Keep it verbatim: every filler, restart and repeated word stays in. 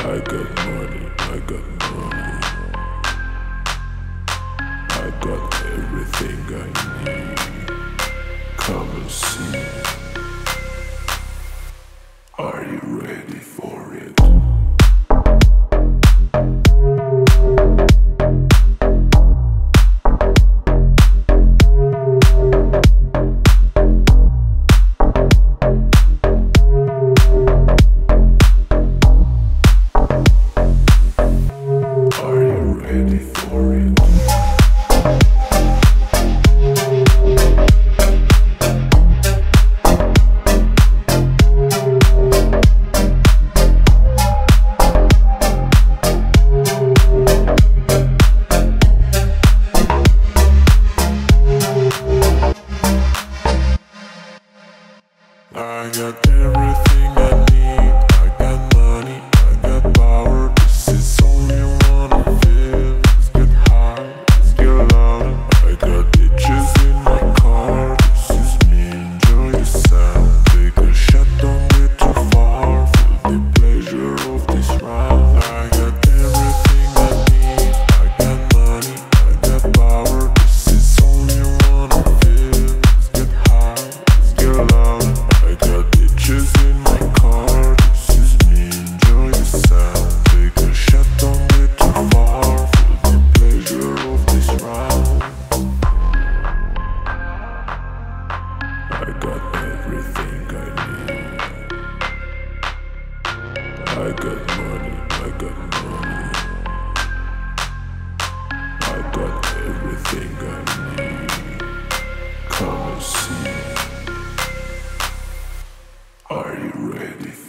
I got money, I got money. I got everything I need. Come and see. Are you ready for it? Ready for it. I got everything I need. I got money, I got power. This is all you wanna feel. Let's get high, let's get loud. I got ditches in my car. This is me, enjoy the sound. Take a shot, don't get too far. Feel the pleasure of this ride. I got everything I need. I got money, I got power. This is all you wanna feel. Let's get high, let's get loud. I got ditches in my car. This is me, enjoy the sound. Take a shot, don't get too far. Feel the pleasure of this round. I got everything I need. I got money, I got money. I got everything I need. Come and see. Are you ready?